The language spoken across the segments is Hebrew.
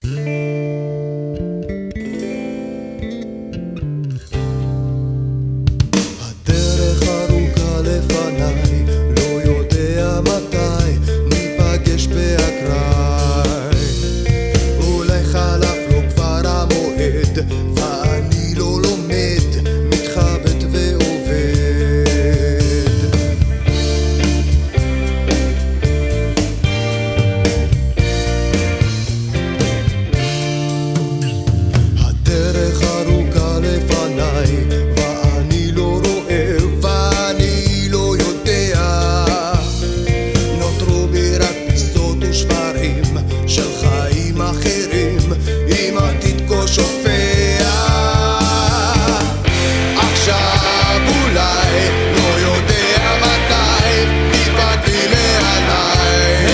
הדרך ארוכה לפניי, לא יודע מתי ניפגש באקראי. אולי חלף לו כבר המועד ואני לא לומד, מתחבט ועובד. הדרך ארוכה לפניי ואני לא רואה ואני לא יודע, נותרו בי רק פיסות ושברים של חיים אחרים עם עתיד כה שופע. עכשיו אולי לא יודע מתי ניפגש מעליי.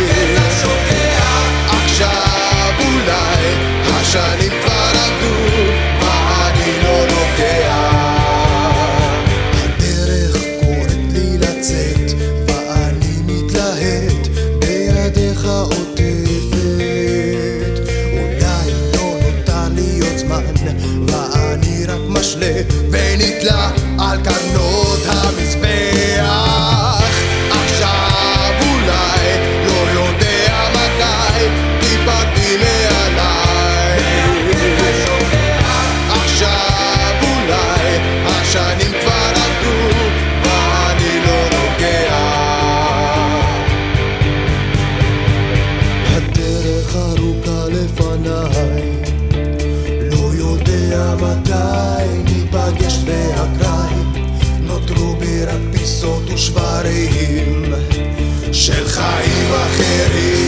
עכשיו אולי השנים כבר עבדו ואני לא נוגע. הדרך קוראת לי לצאת ואני מתלהט, בידיך עוטפת. אולי לא נותר לי עוד זמן ואני רק משלה ונתלה על קרנות המזבח. עכשיו אולי לא יודע מתי ניפגש מעליי. עכשיו אולי השנים כבר עבדו ואני לא נוגע. הדרך ארוכה לפניי, לא יודע מתי ניפגש באקראי. נותרו בי רק פיסות ושברים של חיים אחרים.